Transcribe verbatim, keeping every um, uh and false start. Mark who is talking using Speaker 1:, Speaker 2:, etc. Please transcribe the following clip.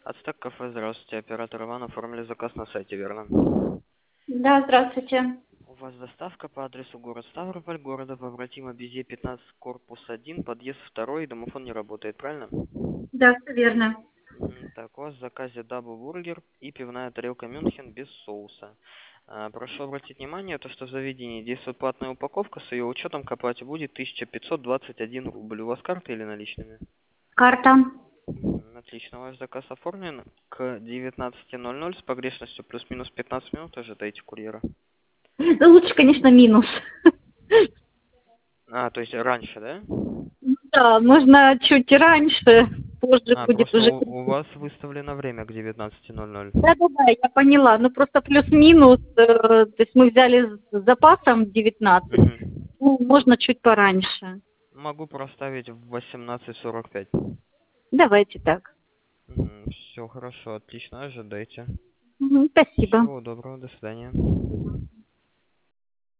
Speaker 1: Ацтек кафе, здравствуйте. Оператор Иван, оформили заказ на сайте, верно?
Speaker 2: Да, здравствуйте.
Speaker 1: У вас доставка по адресу город Ставрополь, города Павратима, Безе, пятнадцать, корпус один, подъезд второй, домофон не работает, правильно?
Speaker 2: Да, всё верно.
Speaker 1: М, Так, у вас в заказе дабл-бургер и пивная тарелка Мюнхен без соуса. А, Прошу обратить внимание, то, что в заведении действует платная упаковка, с ее учетом к оплате будет тысяча пятьсот двадцать один рубль. У вас карта или наличными?
Speaker 2: Карта.
Speaker 1: М, Отлично, ваш заказ оформлен к девятнадцати ноль ноль с погрешностью плюс-минус пятнадцать минут, ожидайте курьера.
Speaker 2: Ну, лучше, конечно, минус.
Speaker 1: А, то есть раньше, да?
Speaker 2: Ну да, можно чуть раньше, позже
Speaker 1: А,
Speaker 2: будет
Speaker 1: просто
Speaker 2: уже.
Speaker 1: у, у вас выставлено время к девятнадцати ноль ноль.
Speaker 2: Да-да-да, я поняла. Ну, просто плюс-минус, э, то есть мы взяли с запасом девятнадцать,
Speaker 1: Мгм.
Speaker 2: ну, можно чуть пораньше.
Speaker 1: Могу проставить в восемнадцать сорок пять.
Speaker 2: Давайте так.
Speaker 1: Все хорошо, отлично, ожидайте.
Speaker 2: Мгм, спасибо.
Speaker 1: Всего доброго, до свидания.